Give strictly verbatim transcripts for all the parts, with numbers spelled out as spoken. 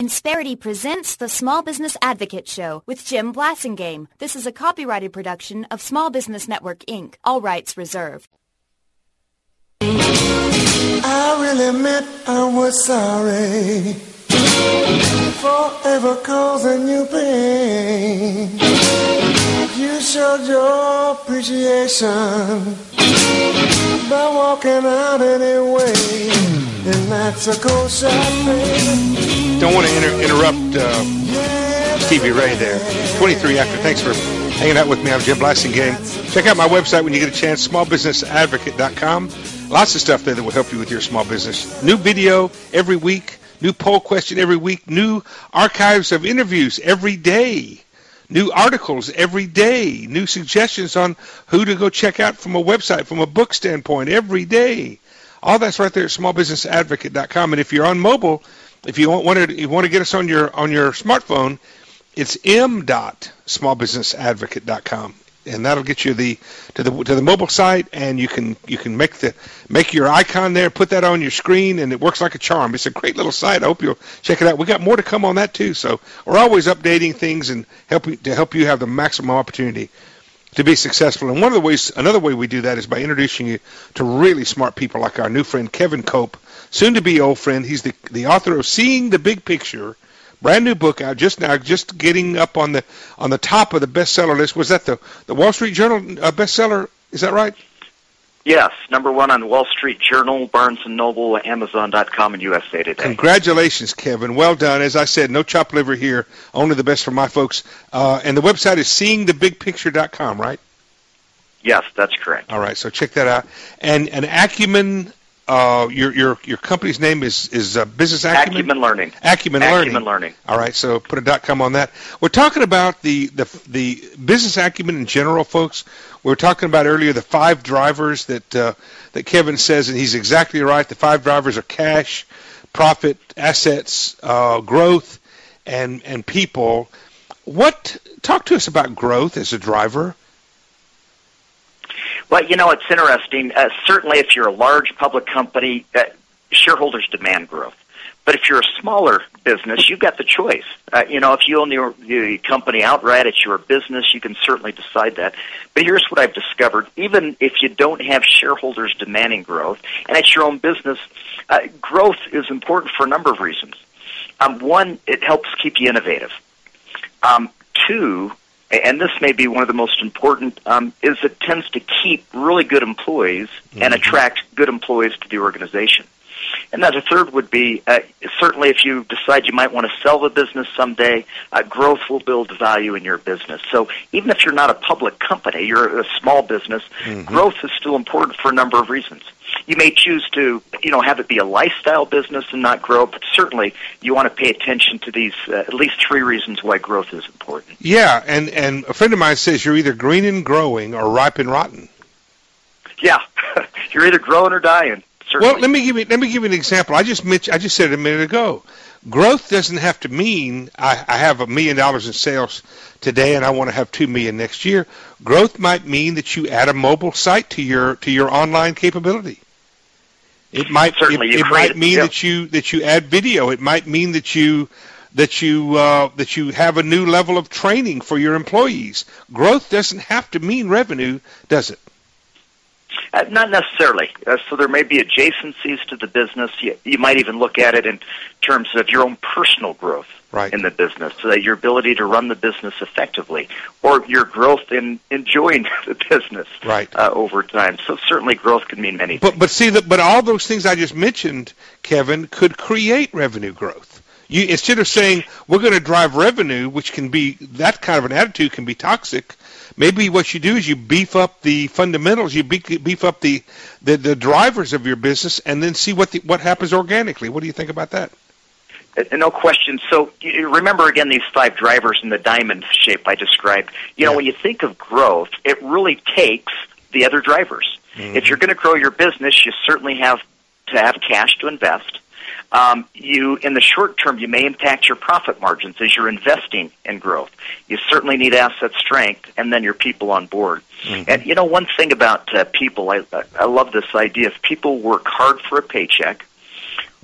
Insperity presents the Small Business Advocate Show with Jim Blasingame. This is a copyrighted production of Small Business Network, Incorporated. All rights reserved. I really meant I was sorry for ever causing you pain. You showed your appreciation by walking out anyway, and that's a cold shot, baby. Don't want to inter- interrupt uh, Stevie Ray there. twenty-three after. Thanks for hanging out with me. I'm Jim Blasingame. Check out my website when you get a chance, small business advocate dot com. Lots of stuff there that will help you with your small business. New video every week, new poll question every week, new archives of interviews every day, new articles every day, new suggestions on who to go check out from a website, from a book standpoint every day. All that's right there at small business advocate dot com. And if you're on mobile, if you want, want to you want to get us on your on your smartphone, it's m dot small business advocate dot com, and that'll get you the to the to the mobile site, and you can you can make the make your icon there, put that on your screen, and it works like a charm. It's a great little site. I hope you'll check it out. We got more to come on that too. So we're always updating things and help you, to help you have the maximum opportunity to be successful. And one of the ways, another way we do that is by introducing you to really smart people like our new friend Kevin Cope, soon to be old friend. He's the the author of Seeing the Big Picture, brand new book out just now, just getting up on the on the top of the bestseller list. Was that the the Wall Street Journal uh, bestseller? Is that right? Yes, number one on the Wall Street Journal, Barnes and Noble, Amazon dot com, and U S A Today. Congratulations, Kevin. Well done. As I said, no chopped liver here. Only the best for my folks. Uh, and the website is seeing the big picture dot com, right? Yes, that's correct. All right, so check that out. And and Acumen, uh, your your your company's name is is uh, Business Acumen. Acumen Learning. Acumen Learning. Acumen Learning. All right, so put a dot com on that. We're talking about the the the business acumen in general, folks. We were talking about earlier the five drivers that uh, that Kevin says, and he's exactly right. The five drivers are cash, profit, assets, uh, growth, and and people. What talk to us about growth as a driver? Well, you know, it's interesting. Uh, certainly, if you're a large public company, uh, shareholders demand growth. But if you're a smaller business, you've got the choice. Uh, you know, if you own your, the company outright, it's your business, you can certainly decide that. But here's what I've discovered. Even if you don't have shareholders demanding growth, and it's your own business, uh, growth is important for a number of reasons. Um, one, it helps keep you innovative. Um, two, and this may be one of the most important, um, is it tends to keep really good employees mm-hmm. and attract good employees to the organization. And then the third would be, uh, certainly if you decide you might want to sell the business someday, uh, growth will build value in your business. So even if you're not a public company, you're a small business, mm-hmm. growth is still important for a number of reasons. You may choose to, you know, have it be a lifestyle business and not grow, but certainly you want to pay attention to these uh, at least three reasons why growth is important. Yeah, and, and a friend of mine says you're either green and growing or ripe and rotten. Yeah, you're either growing or dying. Certainly. Well, let me give you let me give you an example. I just mentioned, I just said it a minute ago. Growth doesn't have to mean I, I have a million dollars in sales today and I want to have two million next year. Growth might mean that you add a mobile site to your to your online capability. It might Certainly it, it create, might mean yeah. that you that you add video. It might mean that you that you uh, that you have a new level of training for your employees. Growth doesn't have to mean revenue, does it? Uh, not necessarily. Uh, so there may be adjacencies to the business. You, you might even look at it in terms of your own personal growth right. in the business, so that your ability to run the business effectively, or your growth in enjoying the business right. uh, over time. So certainly growth can mean many but, things. But see, that, but all those things I just mentioned, Kevin, could create revenue growth. You, instead of saying we're going to drive revenue, which can be, that kind of an attitude can be toxic, maybe what you do is you beef up the fundamentals, you beef up the, the, the drivers of your business, and then see what the, what happens organically. What do you think about that? Uh, no question. So you remember, again, these five drivers in the diamond shape I described. You know, yeah. when you think of growth, it really takes the other drivers. Mm-hmm. If you're going to grow your business, you certainly have to have cash to invest. Um, you, in the short term, you may impact your profit margins as you're investing in growth. You certainly need asset strength, and then your people on board. Mm-hmm. And you know, one thing about uh, people, I, I love this idea. If people work hard for a paycheck,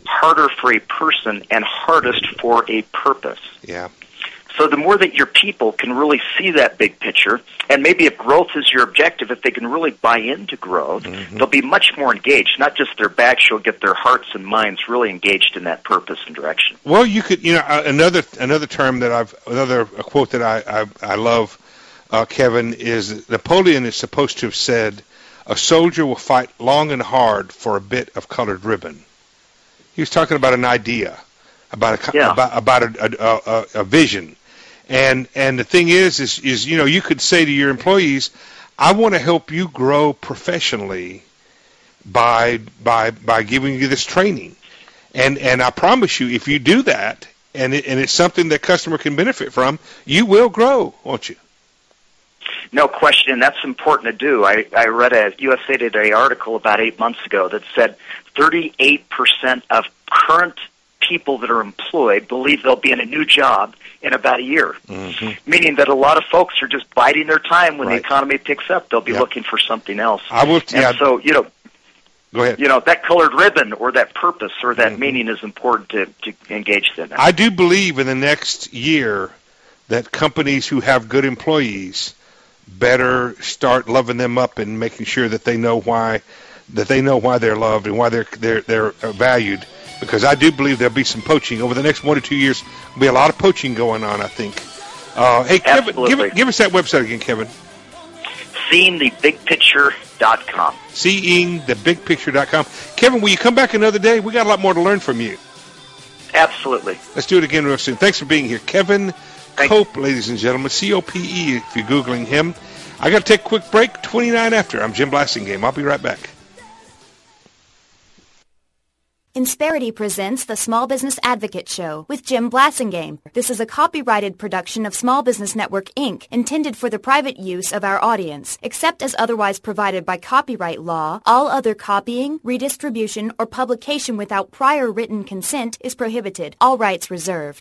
harder for a person and hardest for a purpose. Yeah. So the more that your people can really see that big picture, and maybe if growth is your objective, if they can really buy into growth, mm-hmm. they'll be much more engaged. Not just their backs, you'll get their hearts and minds really engaged in that purpose and direction. Well, you could, you know, uh, another another term that I've, another a quote that I, I, I love, uh, Kevin, is Napoleon is supposed to have said, "A soldier will fight long and hard for a bit of colored ribbon." He was talking about an idea, about a, yeah. about, about a, a, a, a vision. And and the thing is, is, is, you know, you could say to your employees, I want to help you grow professionally by by by giving you this training. And and I promise you, if you do that, and it, and it's something that customer can benefit from, you will grow, won't you? No question, and that's important to do. I, I read a U S A Today article about eight months ago that said thirty-eight percent of current people that are employed believe they'll be in a new job in about a year, mm-hmm. meaning that a lot of folks are just biding their time. When right. the economy picks up, they'll be yep. looking for something else. I will. T- and yeah. so, you know, go ahead. You know, that colored ribbon or that purpose or that mm-hmm. meaning is important to, to engage in. I do believe in the next year that companies who have good employees better start loving them up and making sure that they know why that they know why they're loved and why they're they're they're valued. Because I do believe there'll be some poaching over the next one or two years. There'll be a lot of poaching going on, I think. Uh, hey, Kevin, give, give us that website again, Kevin. seeing the big picture dot com. seeing the big picture dot com. Kevin, will you come back another day? We got a lot more to learn from you. Absolutely. Let's do it again real soon. Thanks for being here. Kevin Thank Cope, you. Ladies and gentlemen, C O P E if you're Googling him. I got to take a quick break. twenty-nine after. I'm Jim Blasingame. I'll be right back. Insperity presents the Small Business Advocate Show with Jim Blasingame. This is a copyrighted production of Small Business Network, Incorporated, intended for the private use of our audience. Except as otherwise provided by copyright law, all other copying, redistribution, or publication without prior written consent is prohibited. All rights reserved.